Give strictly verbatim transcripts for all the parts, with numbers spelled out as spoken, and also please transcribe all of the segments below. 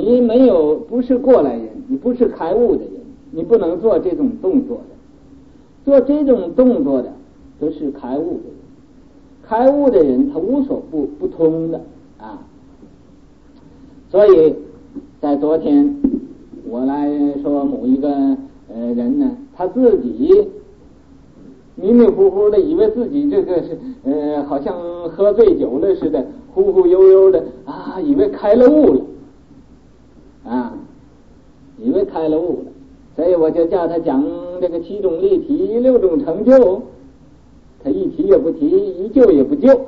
你没有不是过来人，你不是开悟的人，你不能做这种动作的。做这种动作的都是开悟的人，开悟的人他无所不不通的啊。所以在昨天我来说某一个呃人呢，他自己迷迷糊糊的以为自己这个是呃好像喝醉酒了似的，忽忽悠悠的啊，以为开了悟了啊，以为开了悟了。所以我就叫他讲这个七种力体六种成就，他一提也不提，一救也不救。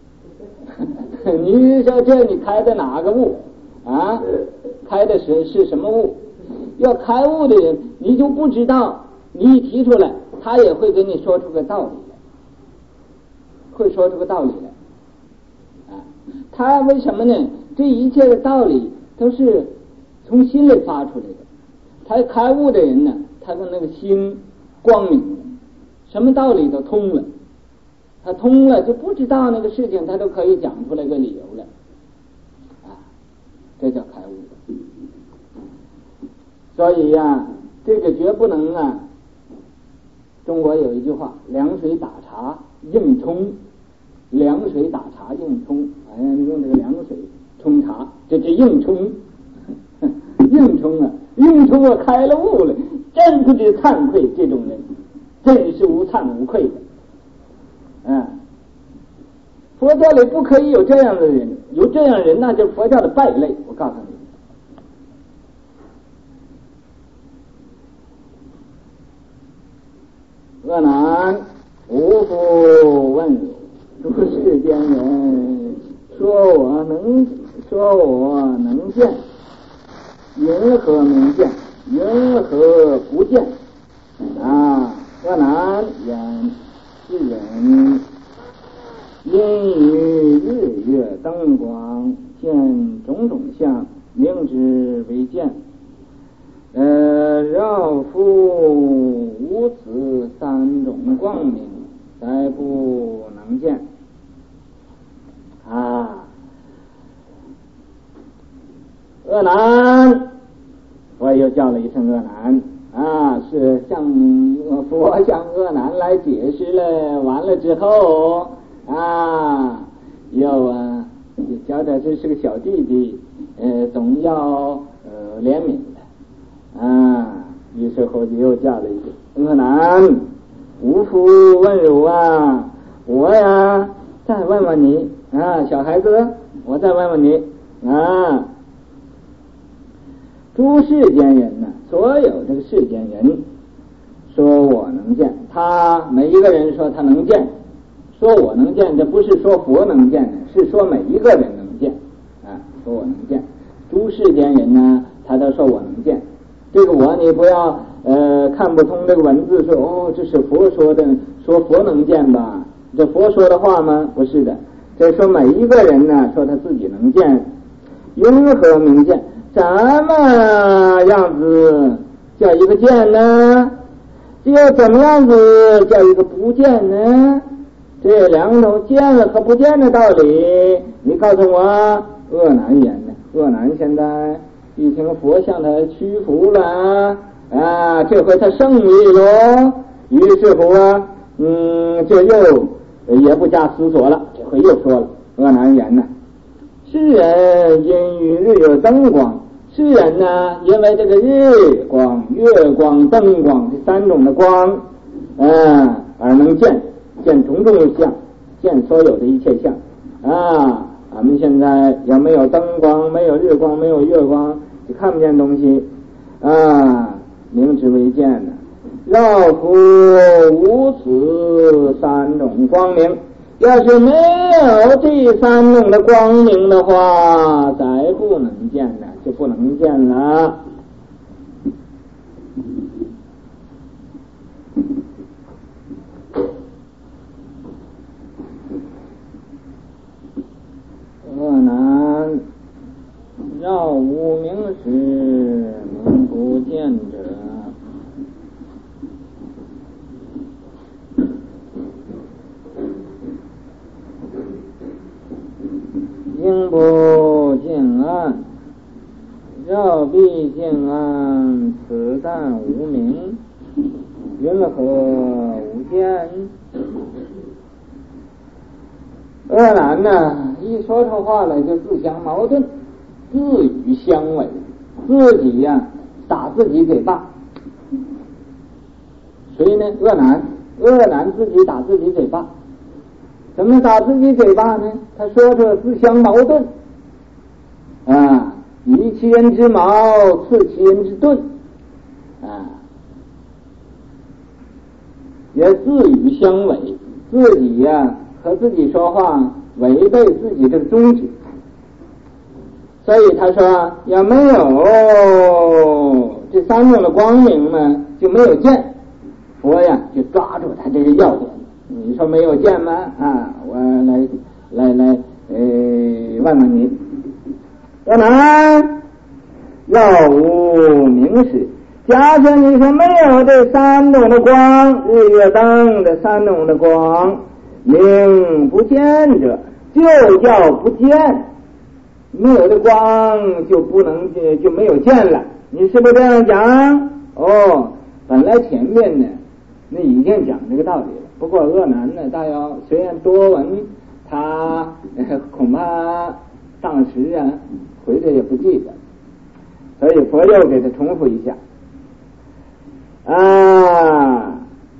你说这你开的哪个悟啊？开的是是什么悟？要开悟的人你就不知道，你一提出来他也会给你说出个道理来，会说出个道理来啊。他为什么呢？这一切的道理都是从心里发出来的。他开悟的人呢，他的那个心光明了，什么道理都通了，他通了就不知道那个事情他都可以讲出来个理由了啊，这叫开悟。所以呀、啊，这个绝不能啊，中国有一句话，凉水打茶硬冲，凉水打茶硬冲，哎，用这个凉水冲茶，这叫硬冲，硬冲啊，硬冲啊，开了悟了，真不知惭愧，这种人真是无惭无愧的。嗯，佛教里不可以有这样的人，有这样的人那就是佛教的败类，我告诉你。恶男无复问如世间人，说我能说我能见，云何能见？云何不见？啊，恶男言世人因于日月灯光见种种相，明之为见。呃，绕复无此三种光明，才不能见啊。恶男，我又叫了一声恶男啊，是向佛向恶男来解释了，完了之后啊，又啊觉得这是个小弟弟，呃，总要呃怜悯的啊，于是后就又叫了一句恶男，无复问汝啊，我呀再问问你啊，小孩子，我再问问你啊。诸世间人呢，所有这个世间人说我能见，他每一个人说他能见，说我能见，这不是说佛能见的，是说每一个人能见啊，说我能见。诸世间人呢，他都说我能见，这个我你不要呃看不通这个文字说哦这是佛说的，说佛能见吧，这佛说的话吗？不是的，这说每一个人呢说他自己能见，云何明见？怎么样子叫一个见呢？只有怎么样子叫一个不见呢？这两种见了和不见的道理，你告诉我。恶男言呢？恶男现在一听佛向他屈服了啊，这回他胜利了，于是乎啊，嗯，这又也不加思索了，这回又说了。恶男言呢？世人因于日月灯光，世人呢因为这个日光、月光、灯光这三种的光，嗯，而能见见种种相，见所有的一切相啊。俺们现在也没有灯光，没有日光，没有月光，就看不见东西啊，明之为见呢。绕复无此三种光明，要是没有这三种的光明的话，再不能见了，就不能见了。恶男绕无明时，能不见者，应不见暗， 绕壁见暗，此但无明，云何无见？恶男呢，一说出话来就自相矛盾，自语相违，自己呀、啊、打自己嘴巴。所以呢，恶男，恶男自己打自己嘴巴。怎么打自己嘴巴呢？他说着自相矛盾啊，以其人之矛，刺其人之盾啊，也自语相违，自己呀、啊、和自己说话违背自己的宗旨。所以他说，要没有这三种的光明呢，就没有见。佛呀，就抓住他这个要点。你说没有见吗？啊，我来来来，呃，问问你，要难要无明时，假设你说没有这三种的光，日月灯的三种的光，明不见者，就叫不见。没有的光就不能就没有见了。你是不是这样讲？哦，本来前面呢，那已经讲这个道理了。不过恶男呢，大要虽然多闻，他、呃、恐怕当时啊回头也不记得，所以佛又给他重复一下啊，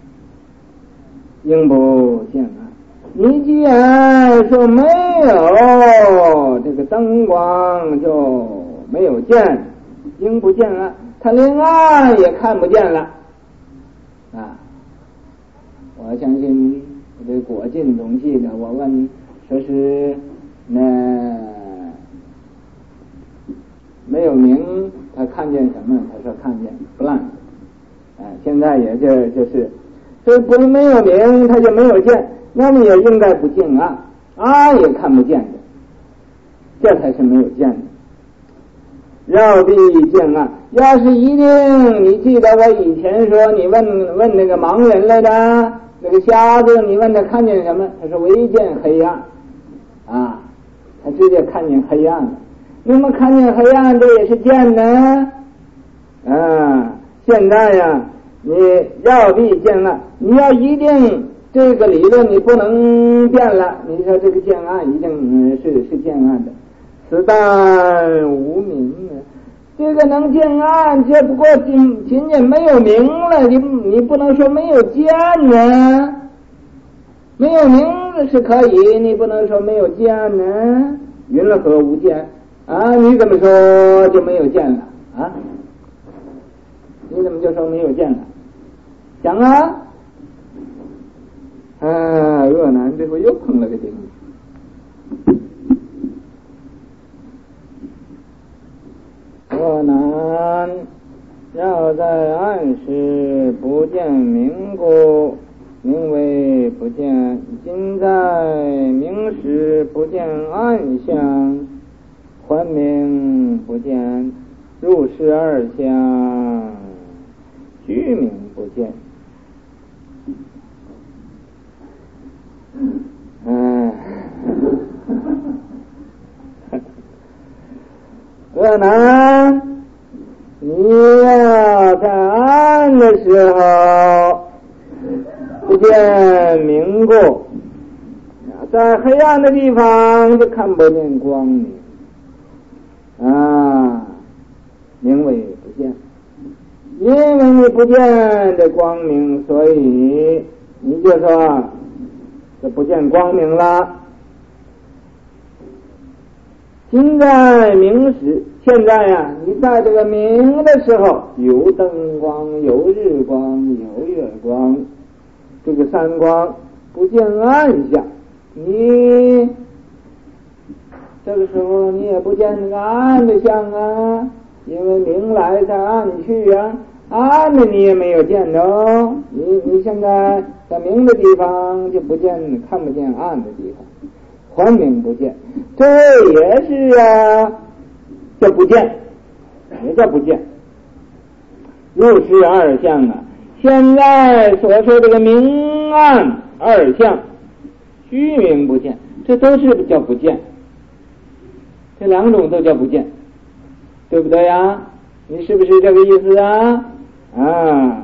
应不见啊。你既然说没有这个灯光就没有见，应不见啊，他连暗也看不见了啊。我相信这果尽总记得，我问说是那没有明，他看见什么？他说看见 blank， 哎，现在也就就是这不是没有明，他就没有见，那么也应该不见啊，啊也看不见的，这才是没有见的。绕壁见暗，要是一定，你记得我以前说，你问问那个盲人来的。那个瞎子，你问他看见什么？他说唯见黑暗啊，他直接看见黑暗了。那么看见黑暗，这也是见呢啊。现在呀，你绕壁见暗，你要一定这个理论你不能变了。你说这个见暗一定是是见暗的，此但无明呢。这个能见暗，这不过仅仅仅没有明了，你你不能说没有见呢。没有明是可以，你不能说没有见呢。云何无见啊？你怎么说就没有见了啊？你怎么就说没有见了？讲啊！啊，恶男这回又碰了个钉子。恶男要在暗时不见明故，名为不见；今在明时不见暗相，还名不见。入世二相，居名不见。哎，恶男，你要在暗的时候不见明故，在黑暗的地方就看不见光明啊，名为不见。因为你不见这光明，所以你就说这不见光明了。今在明时，现在呀、啊，你在这个明的时候，有灯光，有日光，有月光，这个三光不见暗相，你这个时候你也不见那个暗的相啊，因为明来才暗去啊，暗的你也没有见着，你你现在在明的地方就不见，看不见暗的地方。还明不见，这也是啊，这不见，也叫不见。入世二相啊，现在所说这个明暗二相，虚名不见，这都是叫不见，这两种都叫不见。 对不对呀？你是不是这个意思啊？啊，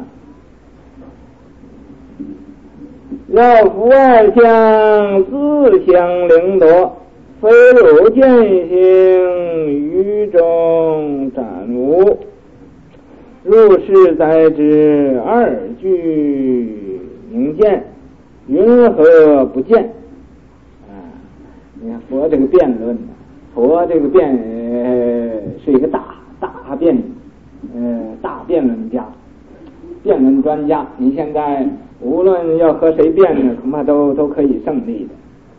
绕伏二相，自相凌夺，非有见性，于中展无。入世哉之二句明见，云何不见？啊，你看佛这个辩论，佛这个辩、呃、是一个大大辩呃大辩论家，辩论专家。你现在无论要和谁辩呢，恐怕都都可以胜利的。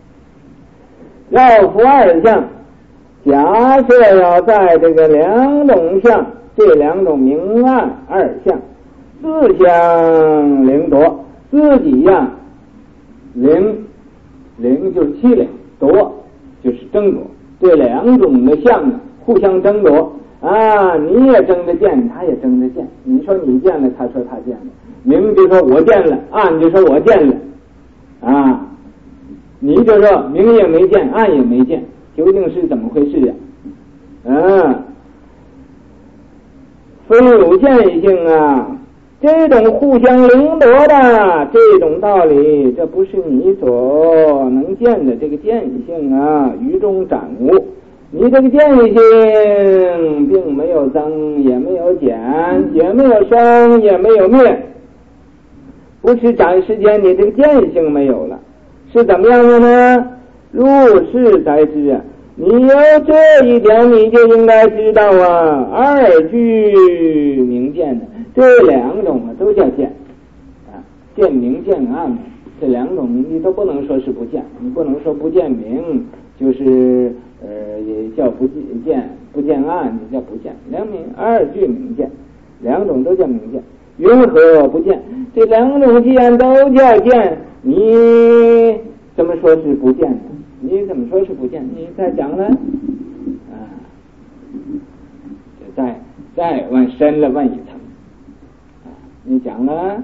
绕伏二相，假设要在这个两种相，这两种明暗二相自相凌夺，自己呀凌凌就是欺凌，夺就是争夺，这两种的相互相争夺啊，你也争着见，他也争着见。你说你见了，他说他见了，明就说我见了，暗就说我见了啊，你就说明也没见，暗也没见，究竟是怎么回事呀？啊，非有见性啊，这种互相凌夺的这种道理，这不是你所能见的这个见性啊，于中展无。你这个见性并没有增，也没有减，也没有生，也没有灭，不是暂时间你这个见性没有了，是怎么样的呢？入世才知啊，你有这一点你就应该知道啊，二句明见的这两种啊都叫见啊，见明见暗，这两种你都不能说是不见，你不能说不见明就是呃也叫不见，不见暗也叫不见，两明二句明见，两种都叫明见。云何不见？这两种既然都叫见，你怎么说是不见呢？你怎么说是不见？你再讲了啊，再再问深了问一层啊，你讲了。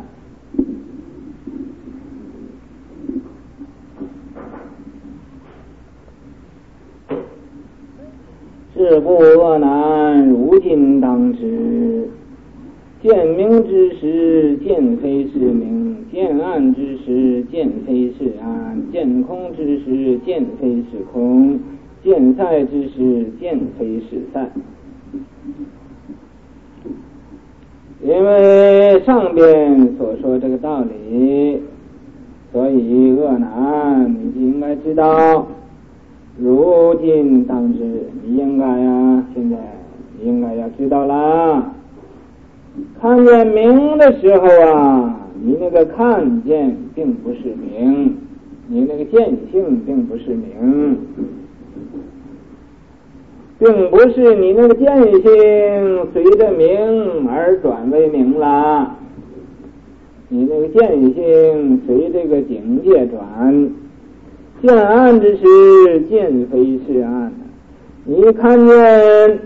是故恶难，如今当知。见明之时，见非是明；见暗之时，见非是暗；见空之时，见非是空；见赛之时，见非是赛。因为上边所说这个道理，所以恶难，你就应该知道。如今当知，你应该呀，现在你应该要知道啦。看见明的时候啊，你那个看见并不是明，你那个见性并不是明，并不是你那个见性随着明而转为明了，你那个见性随这个境界转。见暗之时，见非是暗。你看见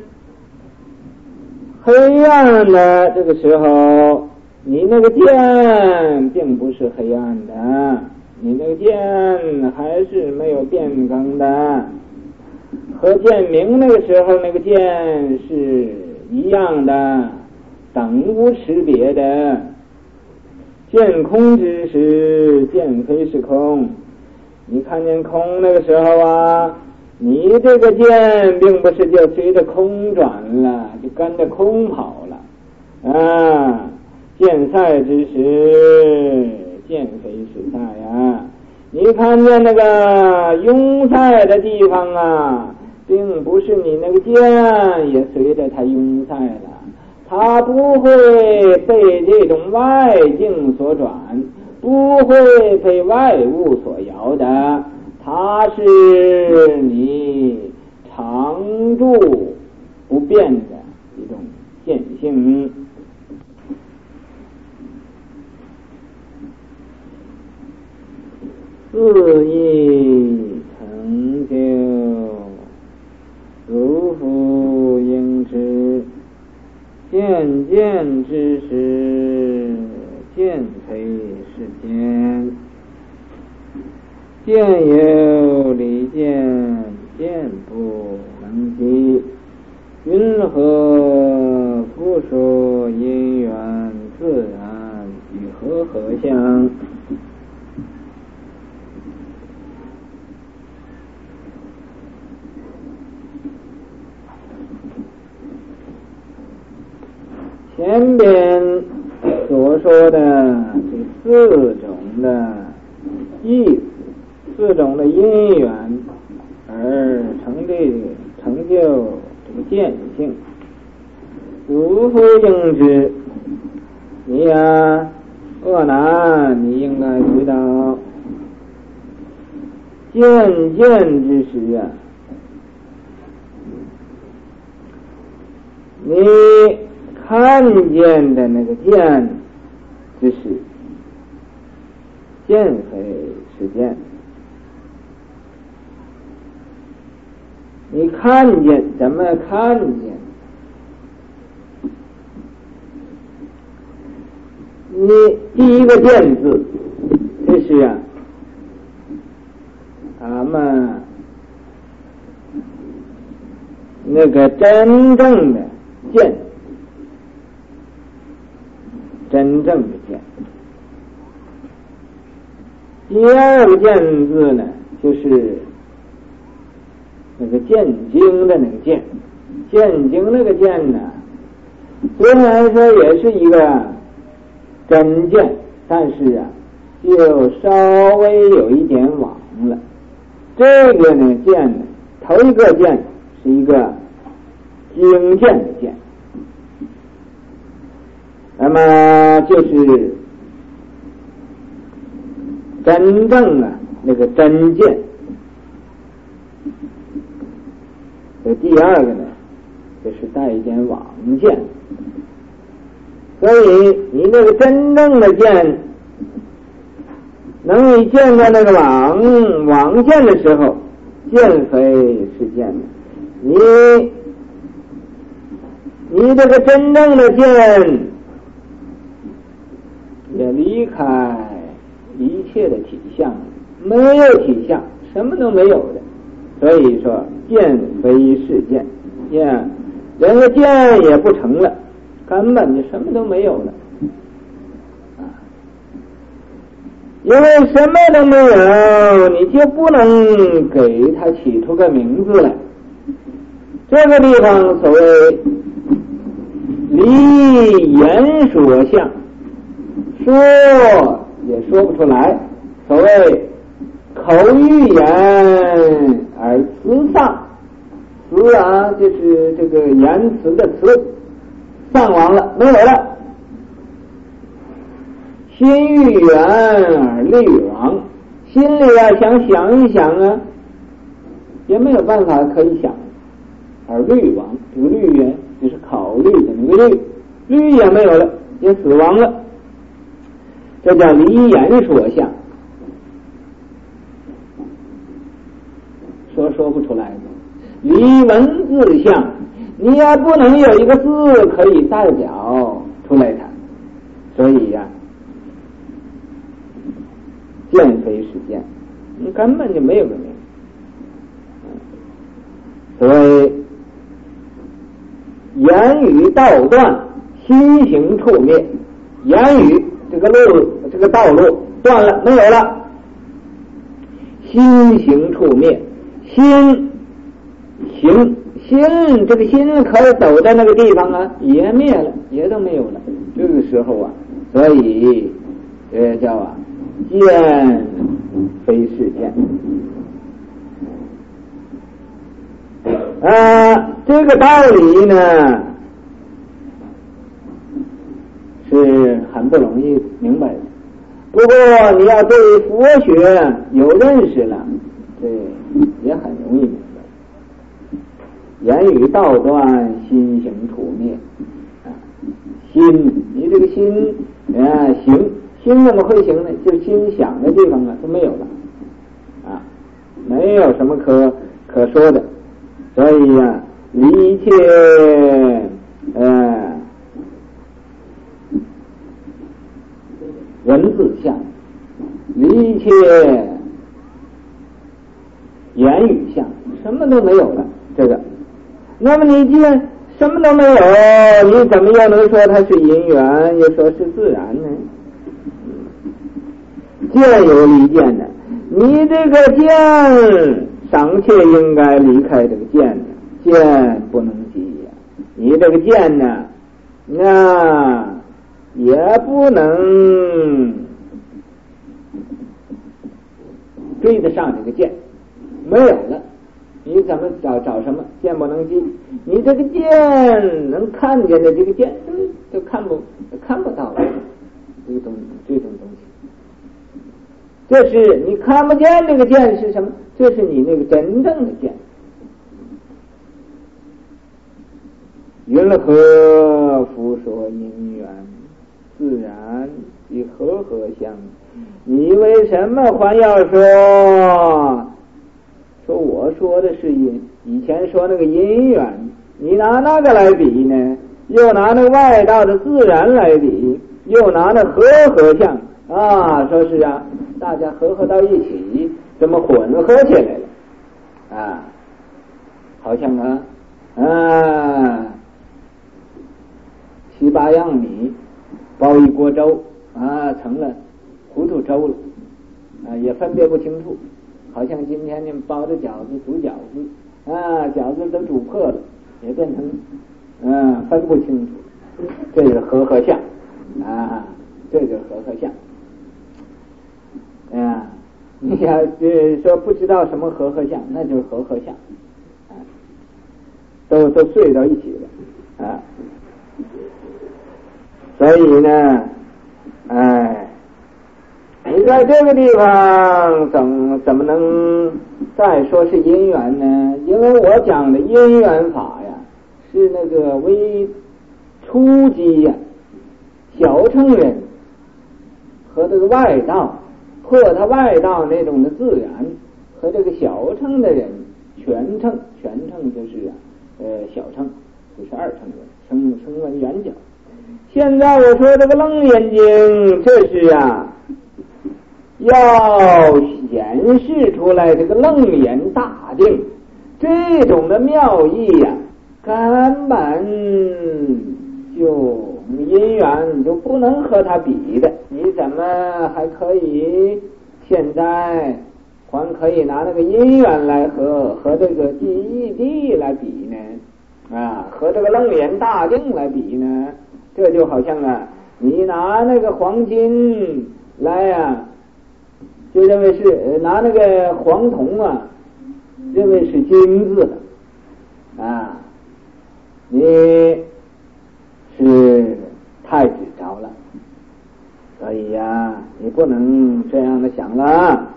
黑暗的这个时候，你那个见并不是黑暗的，你那个见还是没有变更的，和见明那个时候那个见是一样的，等无区别的。见空之时，见非是空。你看见空那个时候啊，你这个见并不是就随着空转了，就跟着空跑了啊。见赛之时，见非是赛呀。你看见那个拥塞的地方啊，并不是你那个见也随着它拥塞了，它不会被这种外境所转，不会被外物所摇的，它是你常住不变的一种见性。自意成就，如复应知。见见之时，见非是见。见有离见，见不能及。云因何复说因缘自然与和合相？前边所说的这四种的意思，四种的因缘而成的成就这个见性，如何应知？你呀，恶男，你应该知道，见见之时啊，你看见的那个见之时，见非是见。你看见怎么看见？你第一个见字，这是啊，咱们那个真正的见，真正的见。第二个见字呢，就是那个见经的那个见，见经那个见呢，虽然说也是一个真见，但是啊，就稍微有一点枉了。这个呢见呢，头一个见是一个经见的见，那么就是真正啊那个真见。这第二个呢，就是带一点妄见，所以你那个真正的见，能你见到那个妄妄见的时候，见非是见的。你你这个真正的见，也离开一切的体相，没有体相，什么都没有的。所以说见非是见，见连个见也不成了，根本就什么都没有了啊！因为什么都没有，你就不能给它起出个名字来。这个地方所谓离言说相，说也说不出来，所谓口语言而辞丧，辞啊就是这个言辞的辞，丧亡了，没有了。心欲言而虑亡，心里啊想想一想啊，也没有办法可以想，而虑亡，这个虑言就是考虑的那个虑，虑也没有了，也死亡了，这叫离言说相。说说不出来的，离文字相，你也不能有一个字可以代表出来它，所以呀、啊，见非是见，你根本就没有个名。所谓言语道断，心行处灭。言语这个路，这个道路断了，没有了，心行处灭。心行心，这个心可走在那个地方啊，也灭了，也都没有了。这个时候啊，所以这叫啊见非是见。啊，这个道理呢是很不容易明白的。不过你要对佛学有认识了，这也很容易明白。言语道断，心行处灭啊！心，你这个心啊行，心怎么会行呢？就心想的地方啊都没有了啊，没有什么可可说的。所以啊，离一切呃文字相，离一切言语相，什么都没有了。这个，那么你既然什么都没有，你怎么又能说它是因缘，又说是自然呢？见有离见的，你这个见尚且应该离开这个见呢，见不能及呀。你这个见呢，那也不能追得上这个见，没有了，你怎么找找什么？见不能及，你这个见能看见的这个见，就看不看不到了，这个东这种东西。这是你看不见这个见是什么？这是你那个真正的见。云何复说因缘？自然与和合相。你为什么还要说说我说的是因？以前说那个因缘，你拿那个来比呢？又拿那个外道的自然来比，又拿那和合相啊，说是啊，大家和合到一起，这么混合起来了啊，好像啊啊七八样米包一锅粥啊，成了糊涂粥了啊，也分别不清楚，好像今天你们包的饺子煮饺子啊，饺子都煮破了，也变成嗯、啊、分不清楚，这是和合相啊，这就是和合相。啊，你要是说不知道什么和合相，那就是和合相，啊，都都睡到一起了啊。所以呢，哎，你在这个地方怎么怎么能再说是因缘呢？因为我讲的因缘法呀，是那个为初级呀、小乘人和这个外道。破他外道那种的自然和这个小乘的人，全乘全乘就是啊，呃小乘就是二乘人，声声闻缘觉。现在我说这个楞严经，这是啊，要显示出来这个楞严大定这种的妙义呀、啊，根本就因缘就不能和他比的，你怎么还可以现在还可以拿那个因缘来和和这个第一地来比呢？啊，和这个楞严大定来比呢？这就好像啊，你拿那个黄金来啊，就认为是拿那个黄铜啊，认为是金子的啊，你是太执着了，所以呀、啊，你不能这样的想了。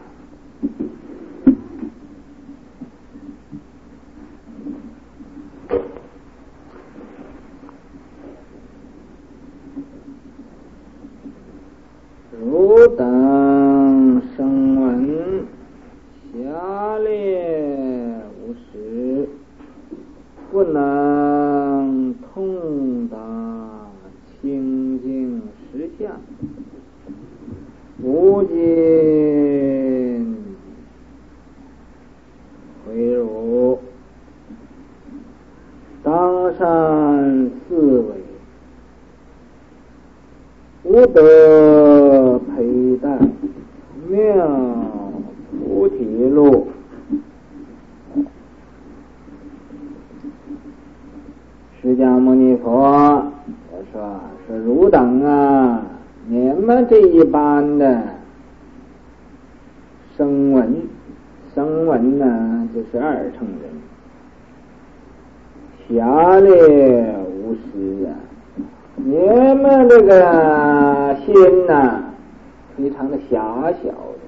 汝等声闻狭劣无识，不能通达清净实相，无尽回汝，当善思维，无得佩戴妙菩提路。释迦牟尼佛说说汝等啊，你们这一般的声闻，声闻呢就是二乘人，狭劣无识啊，你们这个心呐、啊，非常的狭小的，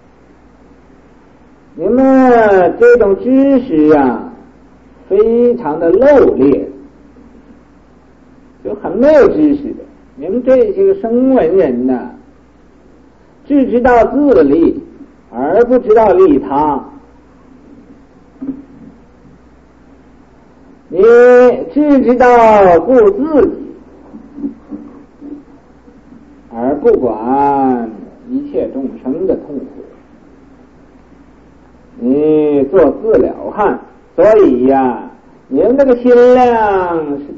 你们这种知识啊，非常的漏劣，就很没有知识的。你们这些个声闻人呐、啊，只知道自利，而不知道利他。你只知道顾自己，而不管一切众生的痛苦，你做自了汉，所以呀、啊，你们这个心量是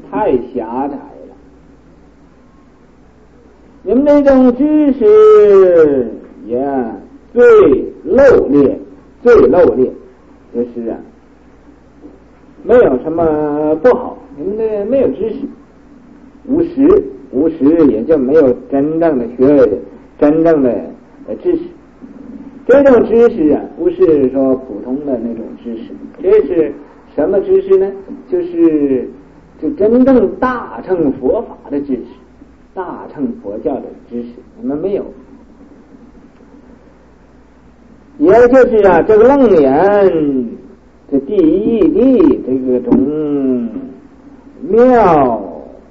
你们这种知识也最漏劣，最漏劣，就是啊，没有什么不好，你们这没有知识，无识，无识也就没有真正的学，真正的知识。这种知识啊，不是说普通的那种知识，这是什么知识呢？就是就真正大乘佛法的知识，大乘佛教的知识，你们没有。也就是啊，这个楞严这第一地这个种妙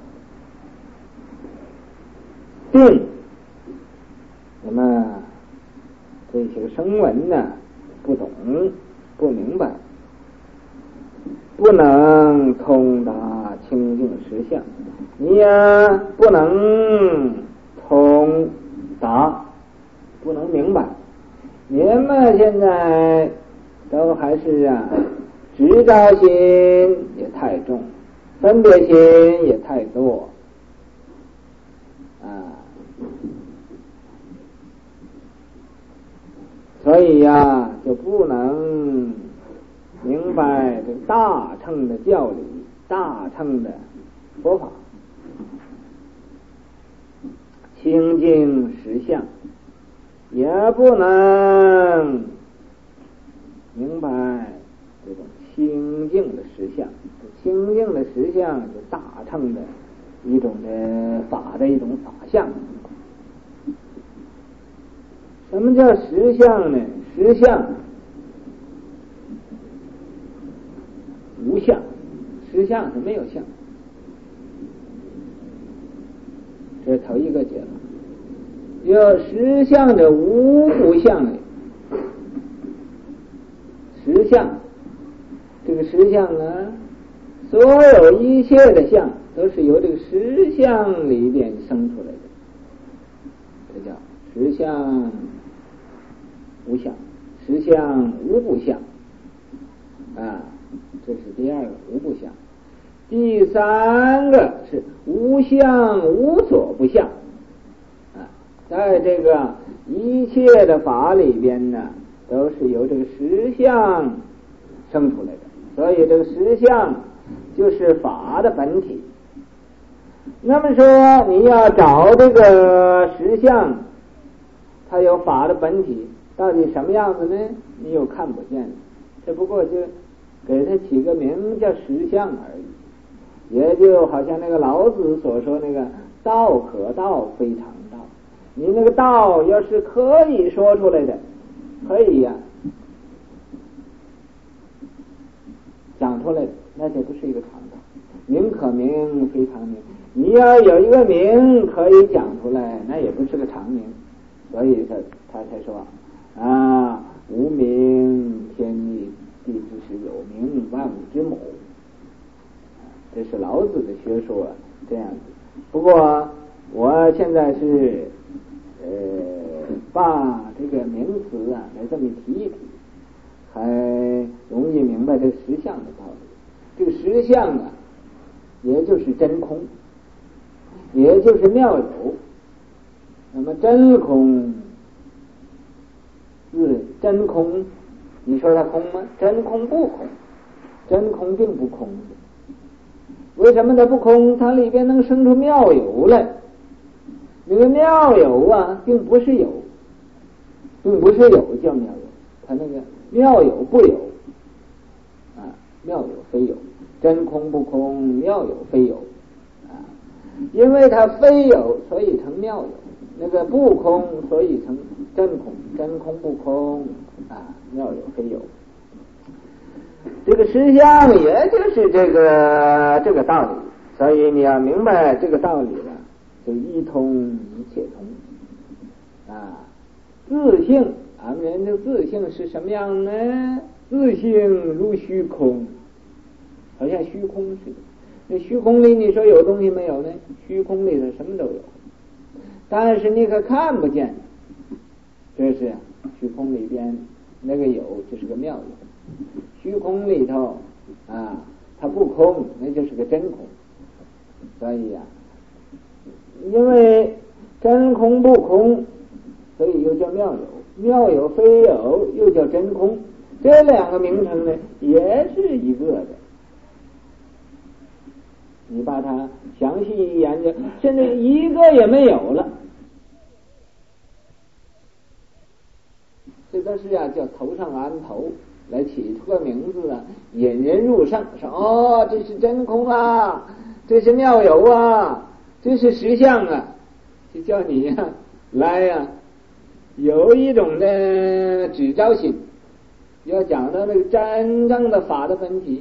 定，那么这些个声闻呢不懂不明白，不能通达清净实相，你也不能通达，不能明白。你们现在都还是啊，执着心也太重，分别心也太多啊，所以呀、啊，就不能明白这大乘的教理，大乘的佛法，清净实相，也不能明白这种清净的实相。清净的实相是大乘的一种的法的一种法相。什么叫实相呢？实相无相，实相是没有相，这是头一个解了。有实相的无不相的，实相，这个实相啊，所有一切的相都是由这个实相里边生出来的，这叫实相无相，实相无不相啊，这是第二个无不相。第三个是无相无所不相啊，在这个一切的法里边呢，都是由这个实相生出来的，所以这个实相就是法的本体。那么说你要找这个实相，它有法的本体，到底什么样子呢？你又看不见，只不过就给它起个名叫实相而已，也就好像那个老子所说那个道可道非常道，你那个道要是可以说出来的，可以呀、啊、讲出来的，那就不是一个常道。名可名非常名，你要有一个名可以讲出来，那也不是个常名。所以他他才说啊，无名天地，地之始有名，万物之母。这是老子的学说这样子。不过我现在是呃把这个名词啊来这么提一提，还容易明白这实相的道理。这个实相啊，也就是真空，也就是妙有。那么真空是真空，你说它空吗？真空不空，真空并不空。为什么它不空？它里边能生出妙有来。那个妙有啊，并不是有，并不是有叫妙有，它那个妙有不有啊，妙有非有，真空不空，妙有非有啊，因为它非有，所以成妙有。那个不空，所以成真空，真空不空啊，妙有非有。这个实相也就是这个这个道理，所以你要明白这个道理了，就一通一切通啊。自性，俺们人的自性是什么样呢？自性如虚空，好像虚空似的。那虚空里你说有东西没有呢？虚空里头什么都有，但是你可看不见，这是虚空里边那个有就是个妙有，虚空里头啊它不空，那就是个真空。所以啊，因为真空不空，所以又叫妙有，妙有非有又叫真空，这两个名称呢也是一个的。你把它详细一研究，甚至一个也没有了。这都是啊，叫头上安头，来起出个名字啊，引人入胜，说哦，这是真空啊，这是妙有啊，这是实相啊，就叫你呀、啊、来呀、啊，有一种的指招心，要讲到那个真正的法的本体，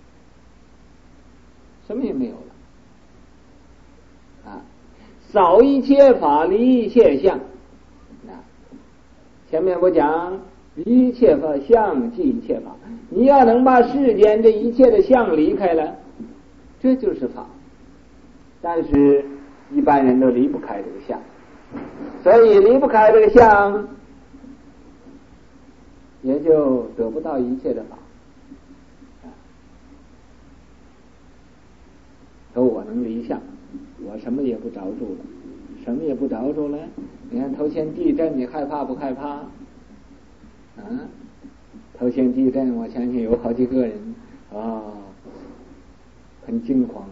什么也没有了啊，扫一切法，离一切相。前面我讲一切法相即一切法，你要能把世间这一切的相离开了，这就是法。但是一般人都离不开这个相，所以离不开这个相，也就得不到一切的法。说我能离相，我什么也不着住了，什么也不着住了。你看头先地震，你害怕不害怕？啊，头先地震，我相信有好几个人啊、哦，很惊慌。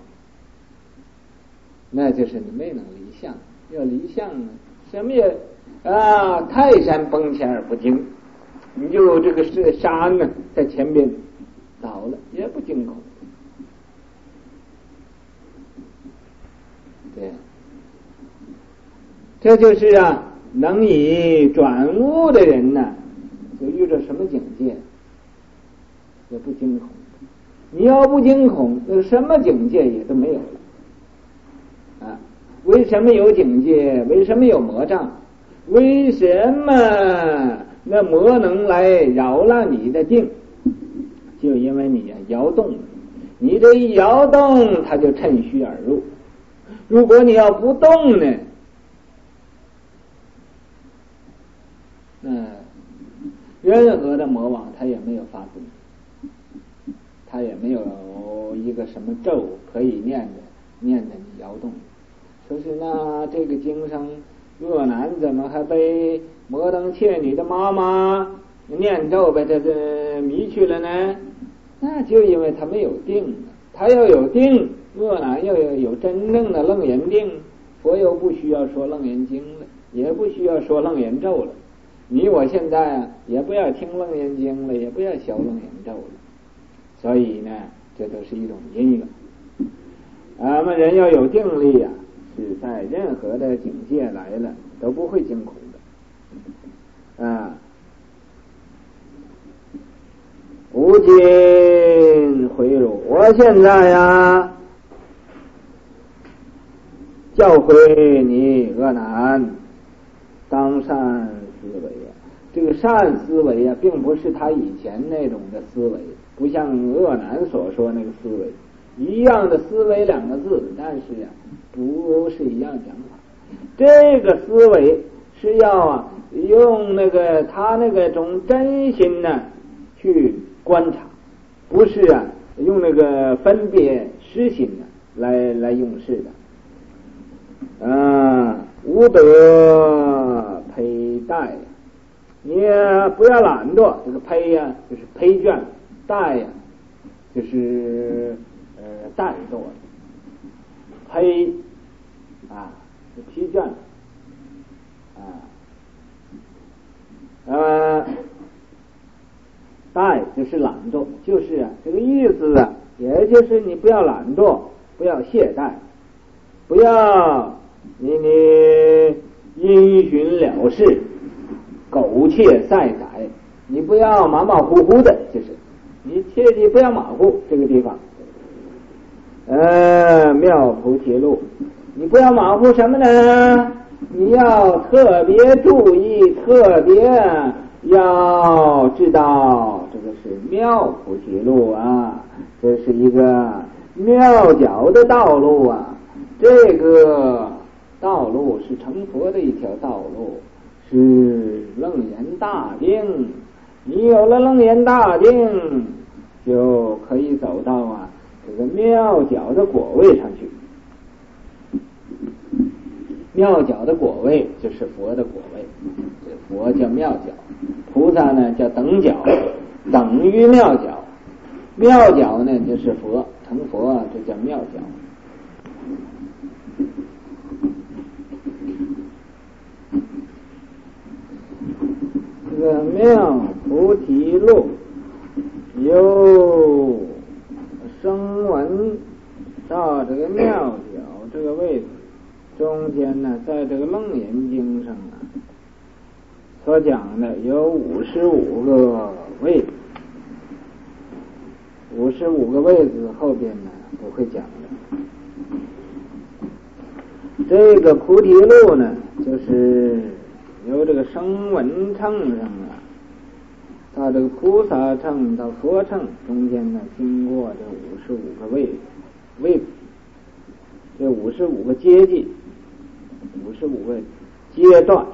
那就是你没能离相，要离相呢，什么也啊，泰山崩前而不惊，你就这个是山呢在前边倒了也不惊恐。对。这就是啊，能以转悟的人呢，就遇着什么境界也不惊恐。你要不惊恐，那什么境界也都没有了啊！为什么有境界？为什么有魔障？为什么那魔能来扰乱你的定？就因为你呀、啊、摇动，你这一摇动，它就趁虚而入。如果你要不动呢？那任何的魔王他也没有发功，他也没有一个什么咒可以念的念的你摇动。说是那这个经上恶男怎么还被摩登妾女的妈妈念咒被他这迷去了呢？那就因为他没有定，他要有定，恶男要有有真正的楞严定，佛又不需要说楞严经了，也不需要说楞严咒了。你我现在啊，也不要听楞严经了，也不要学楞严咒了，所以呢，这都是一种因缘。俺们人要有定力啊，是在任何的境界来了都不会惊恐的啊。无尽回入，我现在呀，教诲你恶男当善思维啊，这个善思维啊，并不是他以前那种的思维，不像恶男所说那个思维一样的思维两个字，但是啊，不是一样讲法。这个思维是要啊，用那个他那个种真心呢去观察，不是啊，用那个分别实心呢来来用事的。啊，无得胚带，你不要懒惰。这个胚呀、啊，就是胚卷；带呀、啊，就是呃带惰。胚啊，是批卷啊，呃，带就是懒惰，就是啊这个意思啊，也就是你不要懒惰，不要懈怠，不要你你因循了事，苟且赛载，你不要马马虎虎的，就是你切记不要马虎这个地方。呃，妙菩提路，你不要马虎什么呢？你要特别注意，特别要知道，这个是妙菩提路啊，这是一个妙角的道路啊，这个道路是成佛的一条道路，是楞严大定。你有了楞严大定，就可以走到啊这个妙角的果位上去。 妙角的果位就是佛的果位，佛叫妙角，菩萨呢叫等角，等于妙角，妙角呢就是佛，成佛啊，这叫妙角。这个妙菩提路由声闻到这个妙角这个位置，中间呢，在这个楞严经上啊所讲的有五十五个位置，五十五个位置后边呢不会讲的。这个菩提路呢，就是由这个声闻乘上啊，到这个菩萨乘到佛乘中间呢，经过这五十五个位置，位置，这五十五个阶级，五十五个阶段。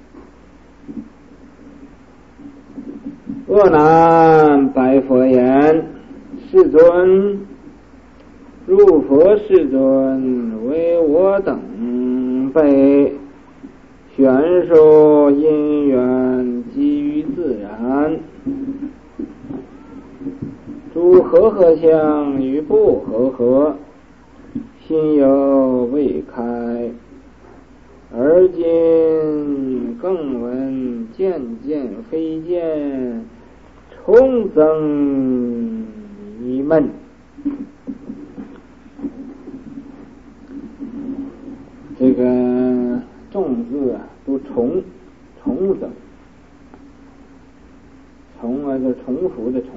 阿难白佛言：世尊，入佛世尊为我等辈宣说因缘基于自然，诸和合相与不和合，心有未开，而今更闻渐渐非渐，重增疑闷。这个重字啊，都重重增，重啊，就重复的重，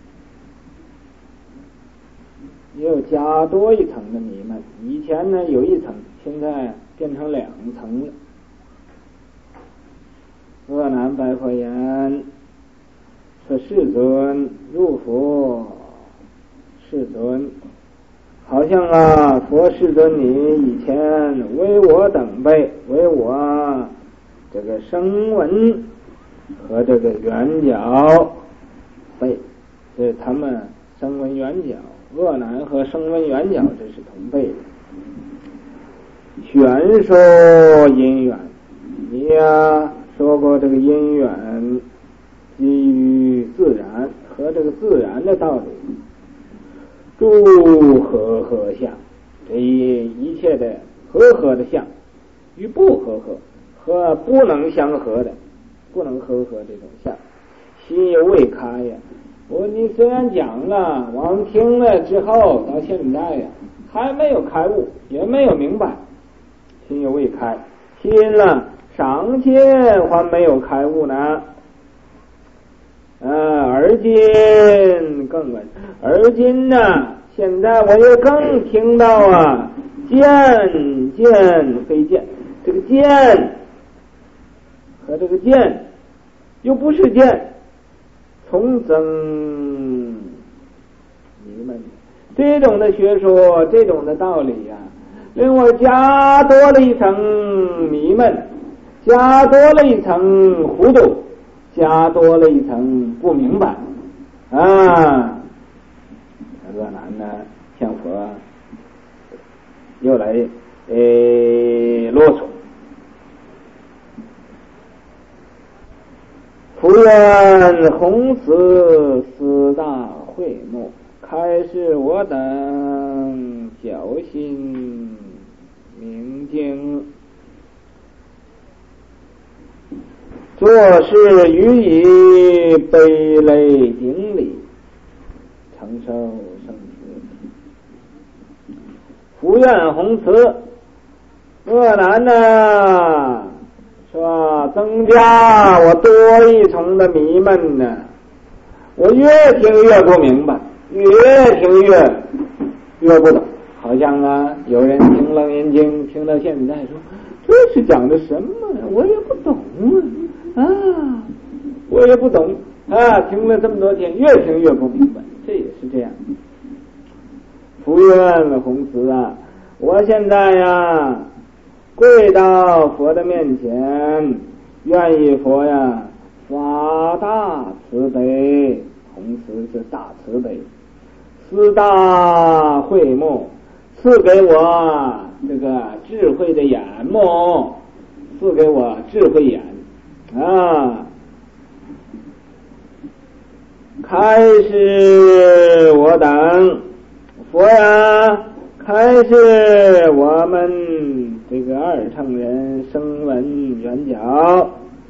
又加多一层的迷闷。以前呢有一层，现在变成两层了。阿难白佛言：说世尊，入佛世尊，好像啊，佛世尊你以前为我等辈，为我这个声闻和这个缘觉辈，所以他们声闻缘觉，阿难和声闻缘觉这是同辈的。宣说因缘，你呀说过这个因缘基于自然和这个自然的道理，诸和合相，这一切的和合的相与不和合和不能相合的不能和合这种相，心有未开呀。我你虽然讲了，我们听了之后到现在呀还没有开悟，也没有明白，心有未开，心了尚且还没有开悟呢。呃，而今更闻，而今呢，现在我又更听到啊，见见非见，这个见和这个见又不是见，重增迷闷。这种的学说，这种的道理呀、啊，令我加多了一层迷闷，加多了一层糊涂，加多了一层不明白啊！阿难呢，向佛又来呃啰嗦。福愿弘慈四大会目，开示我等侥幸明经，做事予以悲泪顶礼，承受生死。福愿弘慈，阿难呢说增加我多一重的迷闷呢，我越听越不明白，越听越越不懂。好像啊，有人听楞严经听到现在说，这是讲的什么呀？我也不懂啊，啊，我也不懂啊！听了这么多天，越听越不明白，这也是这样。福愿弘慈啊，我现在呀，跪到佛的面前，愿意佛呀发大慈悲，弘慈是大慈悲，四大会目，赐给我这个智慧的眼目，赐给我智慧眼啊！开示我等佛呀，开示我们这个二乘人声闻缘觉，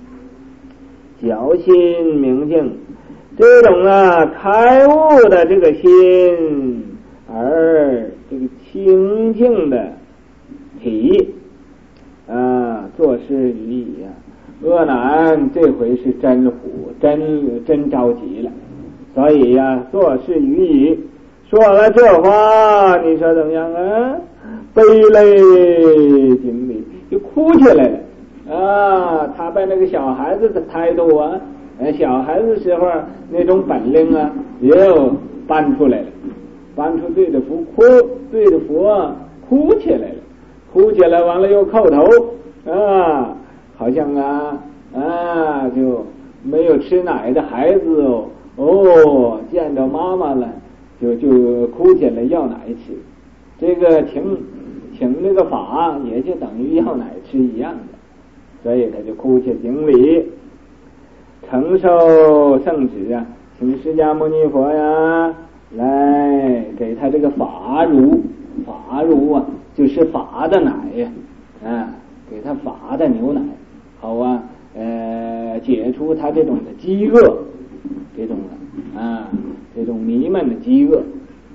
觉心明净，这种啊开悟的这个心，而这个清净的体啊，做事于意呀。阿难这回是真虎，真真着急了，所以呀，做事于意，说了这话，你说怎么样啊？悲泪尽离，就哭起来了啊！他把那个小孩子的态度啊，小孩子时候那种本领啊，又搬出来了，搬出对着佛哭，对着佛哭起来了，哭起来完了又叩头啊，好像啊啊就没有吃奶的孩子哦，哦见着妈妈了就就哭起来要奶吃，这个请请那个法也就等于要奶吃一样的，所以他就哭泣顶礼，承受圣旨啊，请释迦牟尼佛呀来给他这个法乳，法乳啊就是法的奶呀，啊，给他法的牛奶，好啊，呃，解除他这种的饥饿，这种的啊，这种弥漫的饥饿。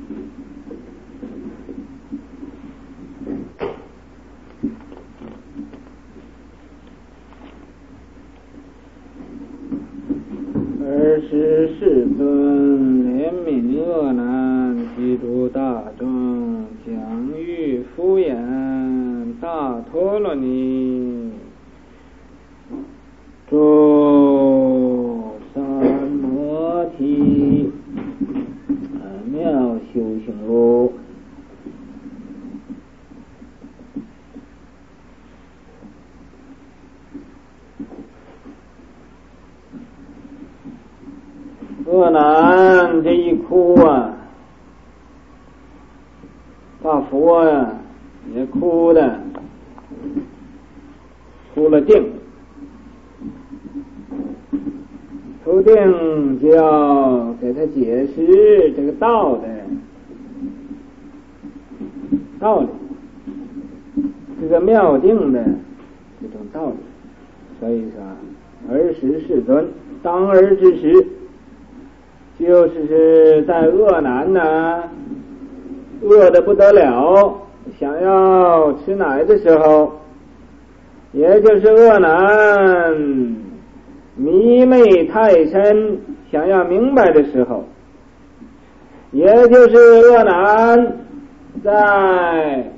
尔时世尊怜悯恶难，济诸大众，讲喻敷衍大陀罗尼，诸三摩提妙修行路。恶难这一哭啊，把佛啊也哭的出了定，出定就要给他解释这个道的道理，这个妙定的这种道理。所以说儿时世尊当儿之时，就是在恶难呢，饿得不得了，想要吃奶的时候，也就是恶难迷昧太深，想要明白的时候，也就是恶难在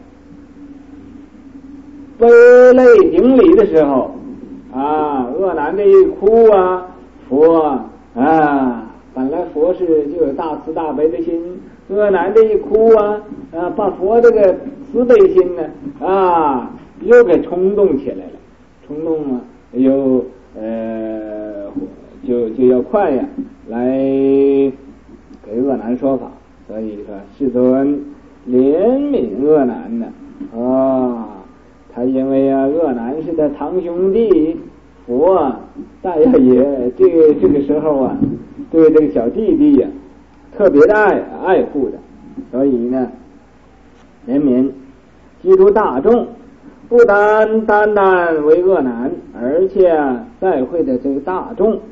悲泪顶礼的时候啊，恶难这一哭啊，佛啊本来佛是就有大慈大悲的心，恶难这一哭啊，啊，把佛这个慈悲心呢，啊，又给冲动起来了，冲动啊，又呃，就就要快呀，来给恶难说法。所以说，世尊怜悯恶难呢，啊，他因为啊，恶难是他堂兄弟，佛啊，大家也这个这个时候啊。对这个小弟弟呀、啊，特别的爱爱护的，所以呢，怜悯济诸大众，不单单单为恶难，而且啊，再会的这个大众，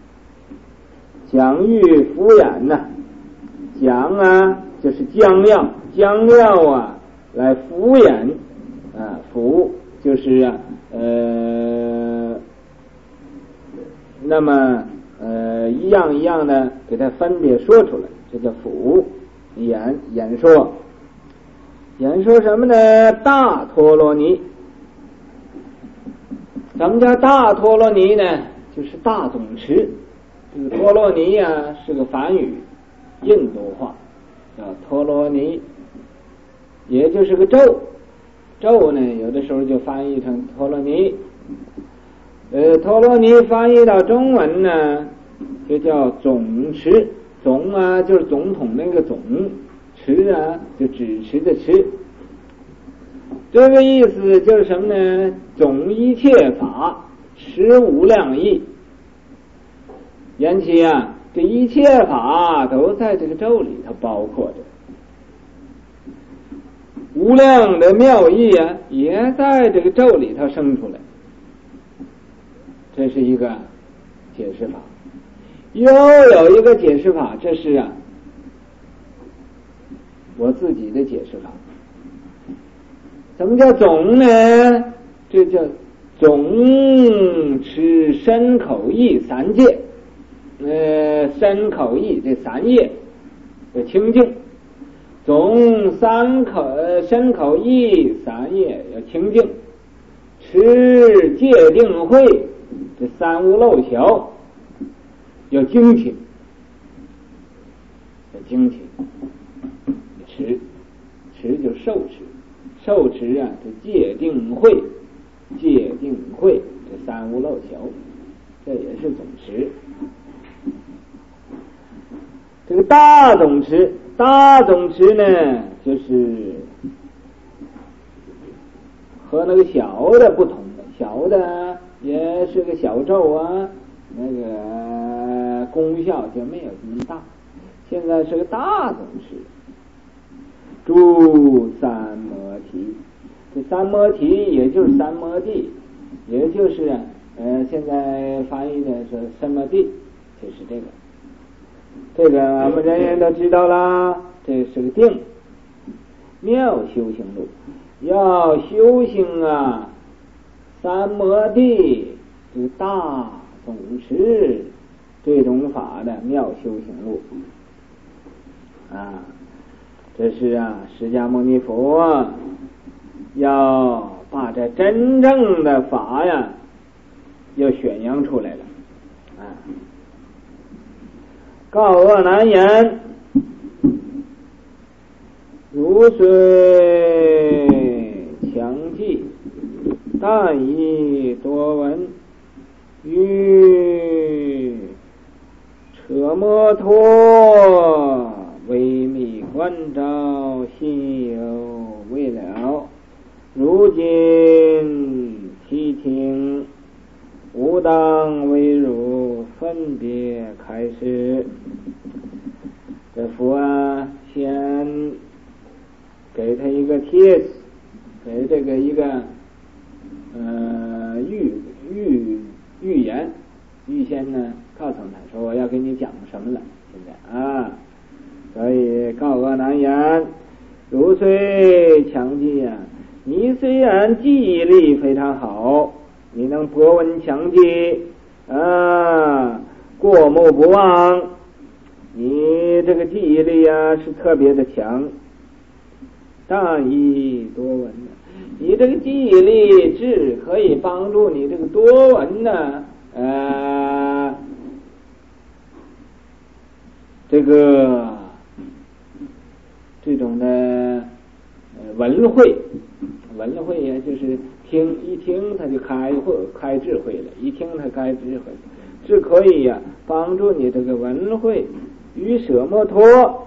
讲喻敷衍呐，讲啊就是将要将要啊来敷衍啊，敷就是啊呃，那么。呃，一样一样的给他分别说出来，这叫敷演演说。演说什么呢？大陀罗尼。什么叫大陀罗尼呢？就是大总持。这个陀罗尼啊是个梵语，印度话叫陀罗尼，也就是个咒。咒呢，有的时候就翻译成陀罗尼。呃，陀罗尼翻译到中文呢，就叫总持。总啊，就是总统那个总，持啊，就只持的持。 这个意思就是什么呢？总一切法实无量义。缘起啊，这一切法都在这个咒里头包括着，无量的妙义啊，也在这个咒里头生出来。这是一个解释法。又有一个解释法，这是啊我自己的解释法。什么叫总呢？这叫总持身口意三界，呃，身口意这三业的清净，总三口身口意三业要清净，持戒定慧这三无漏晓要精勤，要精勤，持持就受持。受持啊，这戒定慧，戒定慧这三无漏晓，这也是总持。这个大总持，大总持呢，就是和那个小的不同的，小的也是个小咒啊，那个功效就没有这么大。现在是个大总持。诸三摩提，这三摩提也就是三摩地，也就是呃现在翻译的是三摩地，就是这个。这个我们人人都知道啦，这是个定，妙修行路，要修行啊，三摩地这大总持这种法的妙修行路啊。这是啊，释迦牟尼佛要把这真正的法呀，要宣扬出来了啊！告恶难言，如水强记，但以多闻，于车摩托。微密观照，心有未了。如今谛听，吾当为汝分别开示。这佛啊，先给他一个帖子，给这个一个呃预预预言，预先呢告诉他说我要给你讲什么了，现在啊。所以告恶难言，如虽强记呀、啊，你虽然记忆力非常好，你能博闻强记啊，过目不忘，你这个记忆力啊是特别的强，但以多闻呢，你这个记忆力只可以帮助你这个多闻呢，呃，这个。这种的呃文慧，文慧也就是听一听他就开慧开智慧了，一听他开智慧，是可以呀、啊、帮助你这个文慧与舍摩托，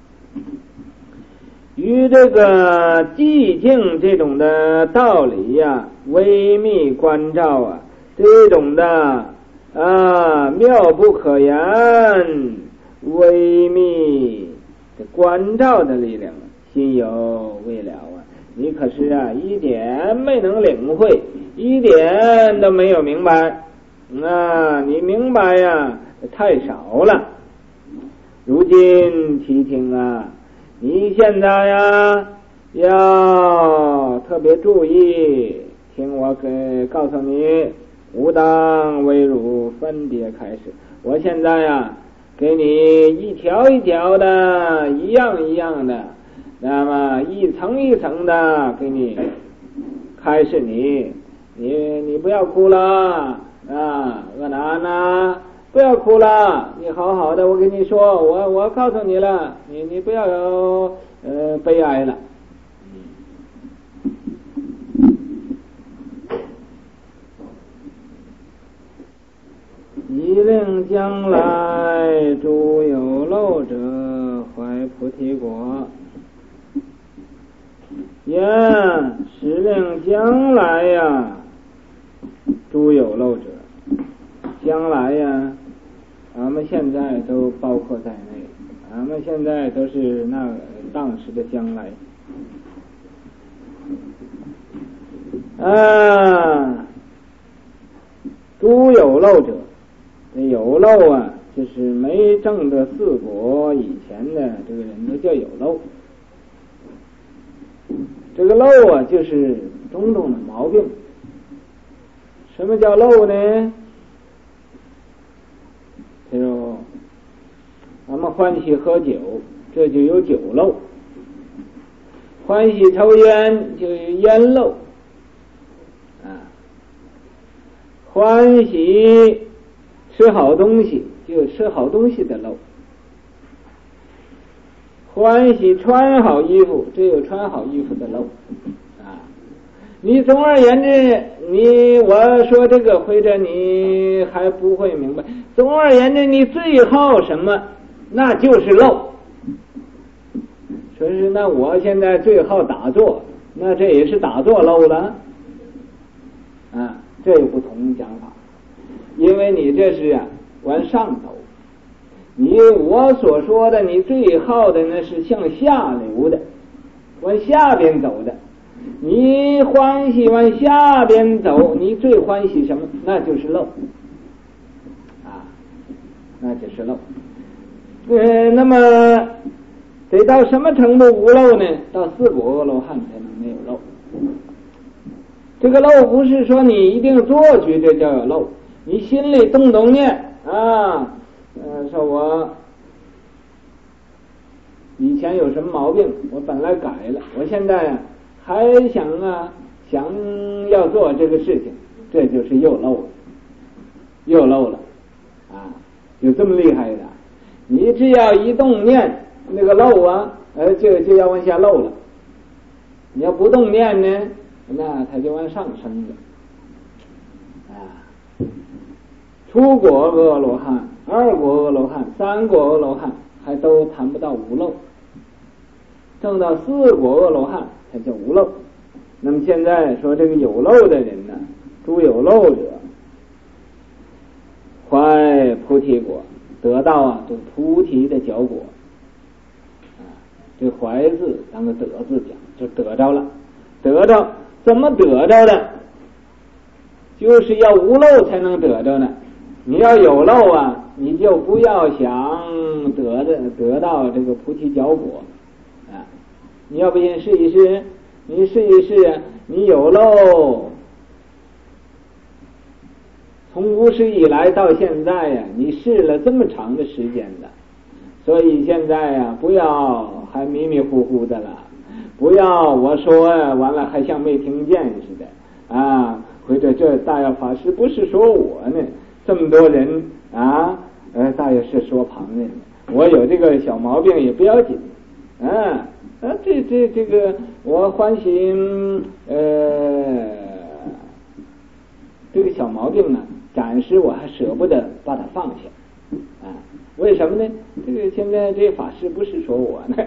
与这个寂静这种的道理呀、啊、微密关照啊，这种的啊妙不可言微密这关照的力量，心有未了啊！你可是啊，一点没能领会，一点都没有明白，啊，你明白呀，太少了。如今谛听啊，你现在呀，要特别注意，听我给告诉你，吾当为汝分别开始。我现在呀。给你一条一条的，一样一样的，那么一层一层的给你开示你，你你不要哭了啊，恶男呐，不要哭了，你好好的，我跟你说，我我告诉你了，你你不要呃悲哀了。以令将来诸有漏者怀菩提果，言十将来呀，诸有漏者，将来呀，俺们现在都包括在内，俺们现在都是那当时的将来。啊，诸有漏者，这有漏啊，就是没证得四果以前的这个人都叫有漏。这个漏啊，就是种种的毛病。什么叫漏呢？就咱们欢喜喝酒，这就有酒漏；欢喜抽烟，就有烟漏。啊，欢喜吃好东西，就有吃好东西的漏；欢喜穿好衣服，这有穿好衣服的漏。啊，你总而言之，你我说这个或者你还不会明白。总而言之，你最好什么，那就是漏。说是那我现在最好打坐，那这也是打坐漏了。啊，这有不同讲法，因为你这是啊往上走，你我所说的你最好的呢是向下流的，往下边走的。你欢喜往下边走，你最欢喜什么？那就是漏啊，那就是漏。呃，那么得到什么程度无漏呢？到四果阿罗汉才能没有漏。这个漏不是说你一定做去这叫有漏，你心里动动念啊，呃，说我以前有什么毛病，我本来改了，我现在啊还想啊想要做这个事情，这就是又漏了，又漏了啊，有这么厉害的。你只要一动念，那个漏啊，呃，就就要往下漏了。你要不动念呢，那它就往上升了。啊，初果阿罗汉、二果阿罗汉、三果阿罗汉还都谈不到无漏，证到四果阿罗汉才叫无漏。那么现在说这个有漏的人呢，诸有漏者，怀菩提果，得到啊这菩提的角果。啊，这怀字当个得字讲，就得着了。得着怎么得着的？就是要无漏才能得着呢。你要有漏啊，你就不要想得的得到这个菩提角果啊！你要不信试一试，你试一试，你有漏，从无始以来到现在呀、啊，你试了这么长的时间的，所以现在呀、啊，不要还迷迷糊糊的了。不要我说完了还像没听见似的啊！或者这大药法师不是说我呢，这么多人啊，呃，大约是说旁人，我有这个小毛病也不要紧，啊啊，这这这个我欢喜呃这个小毛病呢，暂时我还舍不得把它放下啊，为什么呢？这个现在这法师不是说我呢。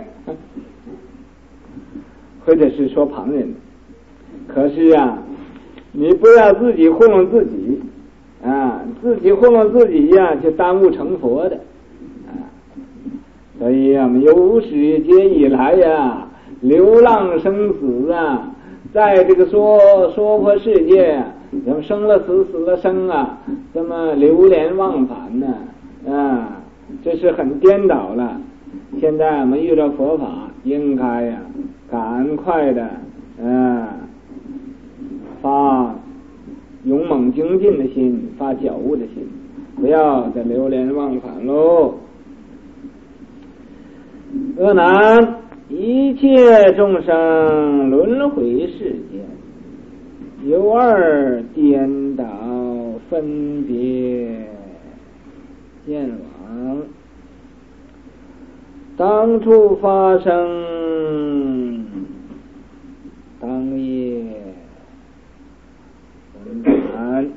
或者是说旁人，可是啊，你不要自己糊弄自己啊，自己糊弄自己呀、啊，就耽误成佛的啊。所以啊，我们有始劫以来呀、啊，流浪生死啊，在这个说说婆世界、啊，怎么生了死，死了生啊，这么流连忘返呢？啊，这是很颠倒了。现在我们遇到佛法，应该呀、啊。赶快的，嗯、呃，发勇猛精进的心，发觉悟的心，不要再流连忘返喽。阿难，一切众生轮回世间，有二颠倒分别见往，当初发生当夜文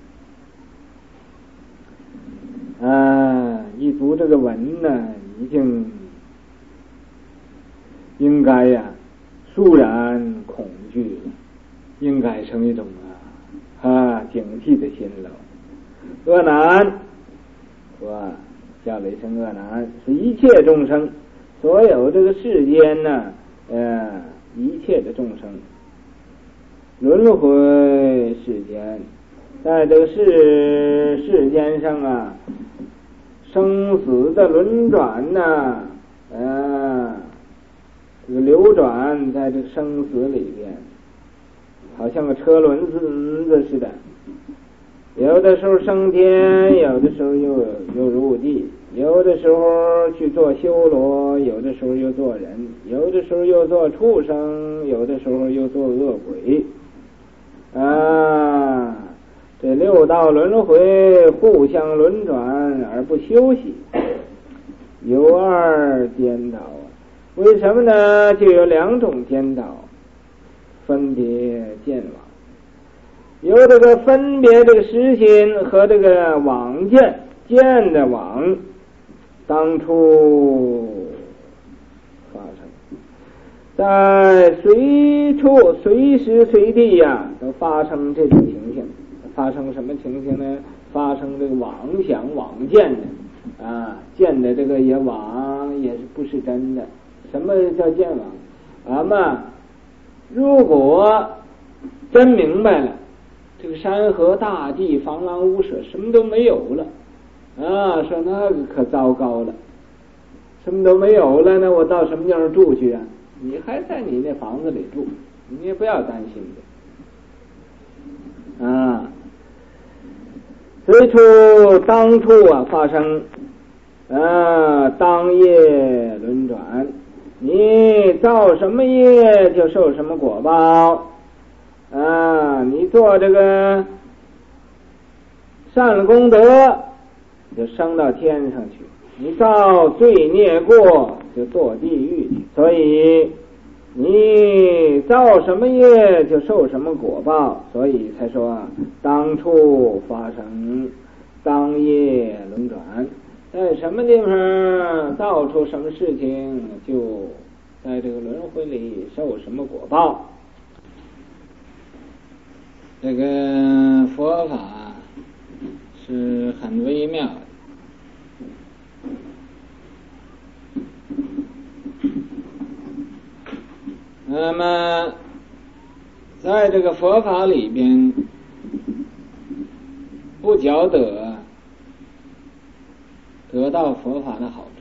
版啊，一读这个文呢，已经应该呀、啊，肃然恐惧了。 应该成一种啊啊警惕的心了。恶难，我叫了一声恶难，是一切众生，所有这个世间呢，呃，一切的众生，轮回世间，在这个世世间上啊，生死的轮转呢，呃，这个流转在这个生死里边，好像个车轮子似的。有的时候升天，有的时候又又入地，有的时候去做修罗，有的时候又做人，有的时候又做畜生，有的时候又做恶鬼啊！这六道轮回互相轮转而不休息，有二颠倒啊！为什么呢？就有两种颠倒，分别见往。有这个分别这个实心和这个往见见的往当初发生，在随处随时随地呀、啊、都发生这种情形。发生什么情形呢？发生这个妄想妄见的啊，见的这个也妄，也是不是真的。什么叫见妄？咱们如果真明白了，这个山河大地防狼无舍，什么都没有了啊！说那个可糟糕了，什么都没有了，那我到什么地方住去啊？你还在你那房子里住，你也不要担心的啊！随处当处啊发生啊，当业轮转，你造什么业就受什么果报。啊，你做这个善功德就升到天上去，你造罪孽过就堕地狱去。所以你造什么业就受什么果报，所以才说啊，当处发生，当业轮转，在什么地方造出什么事情，就在这个轮回里受什么果报。这个佛法是很微妙的，那么在这个佛法里边，不觉得得到佛法的好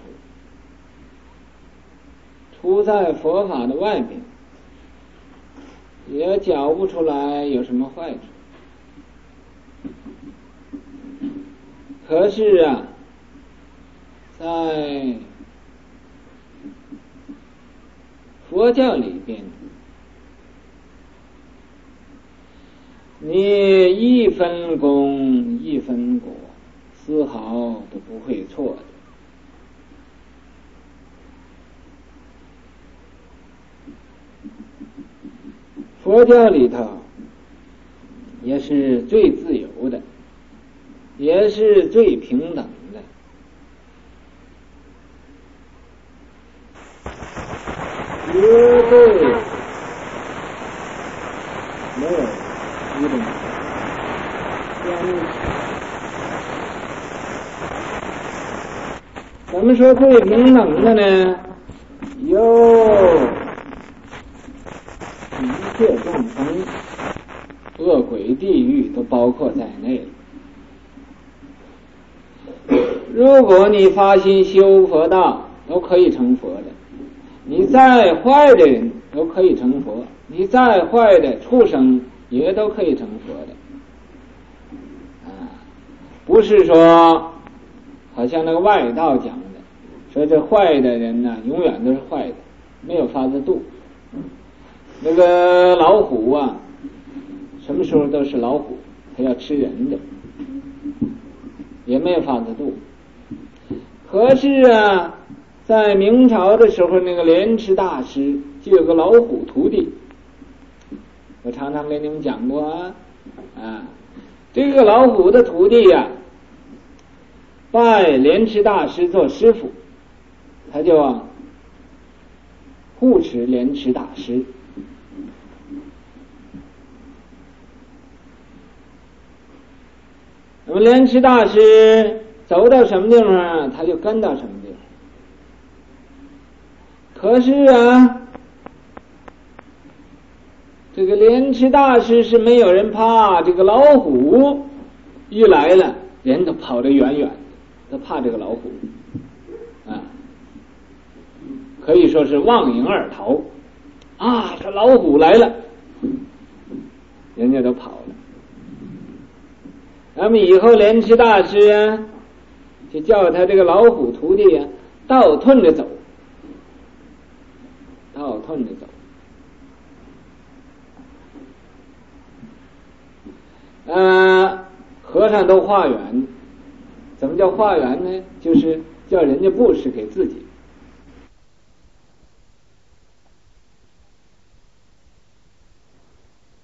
处，处在佛法的外边，也觉不出来有什么坏处。可是啊，在佛教里边，你一分功一分果，丝毫都不会错的。佛教里头也是最自由的，也是最平等的。绝对没有一种偏执。怎么说最平等的呢？有一切众生，恶鬼地狱都包括在内了。如果你发心修佛道，都可以成佛的。你再坏的人都可以成佛，你再坏的畜生也都可以成佛的。啊，不是说好像那个外道讲的，说这坏的人呢，永远都是坏的，没有法子度。那个老虎啊，什么时候都是老虎，它要吃人的，也没有法子度。可是啊，在明朝的时候，那个莲池大师就有个老虎徒弟，我常常跟你们讲过啊，啊，这个老虎的徒弟呀、啊，拜莲池大师做师傅，他就啊护持莲池大师。 那么莲池大师走到什么地方他就跟到什么地方。可是啊，这个莲池大师是没有人怕，这个老虎一来了，人都跑得远远的，都怕这个老虎啊，可以说是望迎而逃啊！这老虎来了，人家都跑了。那么以后莲池大师啊，就叫他这个老虎徒弟啊，倒退着走，倒退着走。呃，和尚都化缘，怎么叫化缘呢？就是叫人家布施给自己。